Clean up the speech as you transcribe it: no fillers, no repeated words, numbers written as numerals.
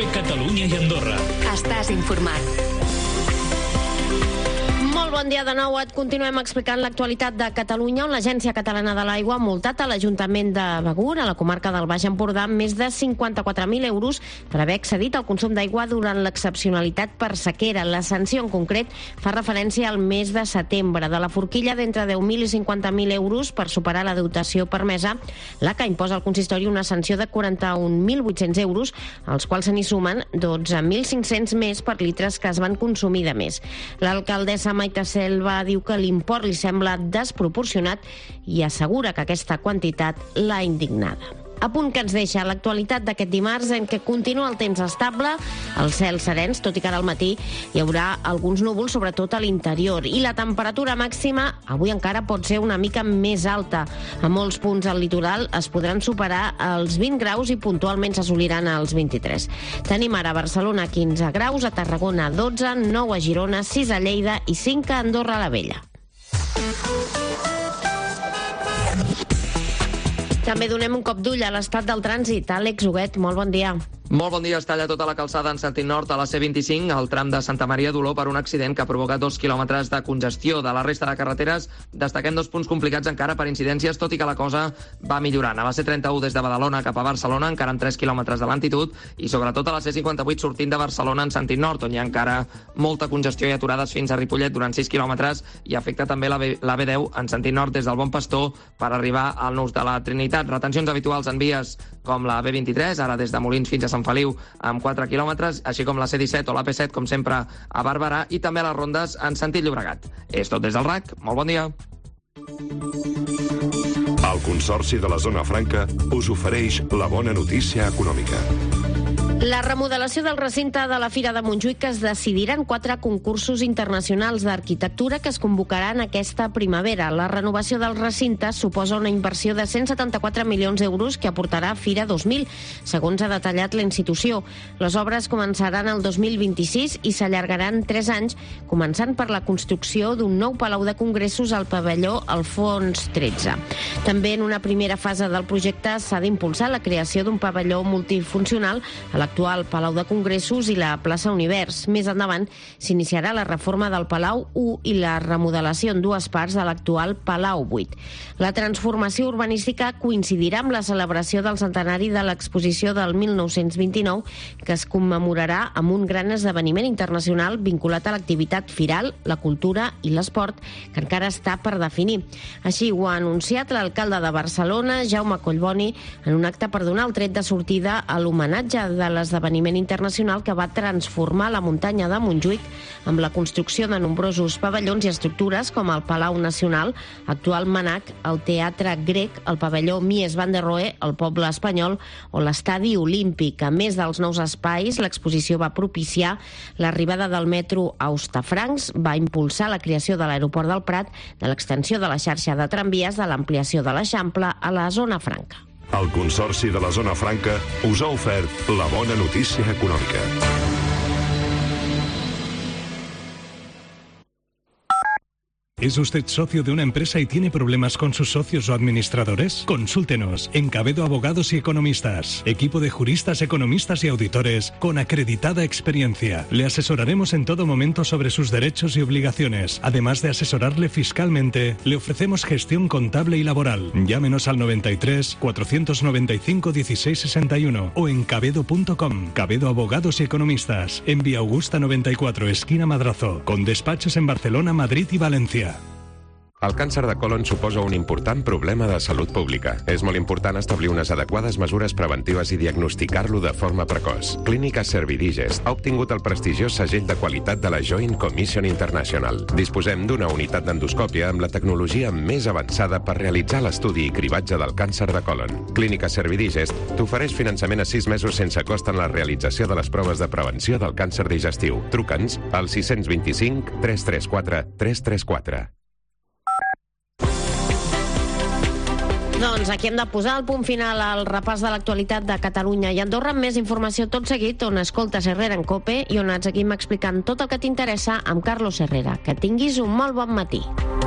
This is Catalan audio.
COPE Catalunya i Andorra. Estàs informat. Molt bon dia de nou. Et continuem explicant l'actualitat de Catalunya, on l'Agència Catalana de l'Aigua ha multat a l'Ajuntament de Begur, a la comarca del Baix Empordà, amb més de 54.000 euros per haver excedit el consum d'aigua durant l'excepcionalitat per sequera. La sanció en concret fa referència al mes de setembre. De la forquilla d'entre 10.000 i 50.000 euros per superar la dotació permesa, l'ACA imposa al consistori una sanció de 41.800 euros, als quals se n'hi sumen 12.500 més per litres que es van consumir de més. L'alcaldessa Maite Selva diu que l'import li sembla desproporcionat i assegura que aquesta quantitat l'ha indignada. A punt que ens deixa l'actualitat d'aquest dimarts, en què continua el temps estable, els cels serens, tot i que ara al matí hi haurà alguns núvols, sobretot a l'interior, i la temperatura màxima avui encara pot ser una mica més alta. A molts punts al litoral es podran superar els 20 graus i puntualment s'assoliran els 23. Tenim ara a Barcelona 15 graus, a Tarragona 12, 9 a Girona, 6 a Lleida i 5 a Andorra la Vella. També donem un cop d'ull a l'estat del trànsit. Àlex Huguet, molt bon dia. Molt bon dia. Es talla tota la calçada en sentit nord a la C25, al tram de Santa Maria d'Oló, per un accident que ha provocat 2 quilòmetres de congestió. De la resta de carreteres destaquem 2 punts complicats encara per incidències, tot i que la cosa va millorant. A la C31 des de Badalona cap a Barcelona, encara amb 3 quilòmetres de lentitud, i sobretot a la C58 sortint de Barcelona en sentit nord, on hi ha encara molta congestió i aturades fins a Ripollet durant 6 quilòmetres, i afecta també la B10 en sentit nord des del Bon Pastor per arribar al Nus de la Trinitat. Retencions habituals en vies com la B23, ara des de Molins fins a Sant Feliu, amb 4 quilòmetres, així com la C17 o la P7, com sempre, a Barberà, i també a les rondes en sentit Llobregat. És tot des del RAC. Molt bon dia. El Consorci de la Zona Franca us ofereix la bona notícia econòmica. La remodelació del recinte de la Fira de Montjuïc es decidirà en 4 concursos internacionals d'arquitectura que es convocaran aquesta primavera. La renovació del recinte suposa una inversió de 174 milions d'euros que aportarà Fira 2000, segons ha detallat la institució. Les obres començaran el 2026 i s'allargaran 3 anys, començant per la construcció d'un nou palau de congressos al pavelló Alfons XIII. També en una primera fase del projecte s'ha d'impulsar la creació d'un pavelló multifuncional a l'actual Palau de Congressos i la plaça Univers. Més endavant s'iniciarà la reforma del Palau 1 i la remodelació en 2 parts de l'actual Palau 8. La transformació urbanística coincidirà amb la celebració del centenari de l'exposició del 1929, que es commemorarà amb un gran esdeveniment internacional vinculat a l'activitat firal, la cultura i l'esport, que encara està per definir. Així ho ha anunciat l'alcalde de Barcelona, Jaume Collboni, en un acte per donar el tret de sortida a l'homenatge de l'esdeveniment internacional que va transformar la muntanya de Montjuïc amb la construcció de nombrosos pavellons i estructures com el Palau Nacional, actual Manac, el Teatre Grec, el pavelló Mies van der Rohe, el Poble Espanyol o l'Estadi Olímpic. A més dels nous espais, l'exposició va propiciar l'arribada del metro a Hostafrancs, va impulsar la creació de l'aeroport del Prat, de l'extensió de la xarxa de tramvies, de l'ampliació de l'Eixample a la zona franca. El Consorci de la Zona Franca us ha ofert la bona notícia econòmica. ¿Es usted socio de una empresa y tiene problemas con sus socios o administradores? Consúltenos en Cabedo Abogados y Economistas. Equipo de juristas, economistas y auditores con acreditada experiencia. Le asesoraremos en todo momento sobre sus derechos y obligaciones. Además de asesorarle fiscalmente, le ofrecemos gestión contable y laboral. Llámenos al 93 495 1661 o en cabedo.com. Cabedo Abogados y Economistas. En Vía Augusta 94, esquina Madrazo. Con despachos en Barcelona, Madrid y Valencia. El càncer de colon suposa un important problema de salut pública. És molt important establir unes adequades mesures preventives i diagnosticar-lo de forma precoç. Clínica Servidigest ha obtingut el prestigiós segell de qualitat de la Joint Commission International. Disposem d'una unitat d'endoscòpia amb la tecnologia més avançada per realitzar l'estudi i cribatge del càncer de colon. Clínica Servidigest t'ofereix finançament a 6 mesos sense cost en la realització de les proves de prevenció del càncer digestiu. Truca'ns al 625 334 334. Doncs aquí hem de posar el punt final al repàs de l'actualitat de Catalunya i Andorra, amb més informació tot seguit, on escoltes Herrera en COPE i on et seguim explicant tot el que t'interessa amb Carlos Herrera. Que tinguis un molt bon matí.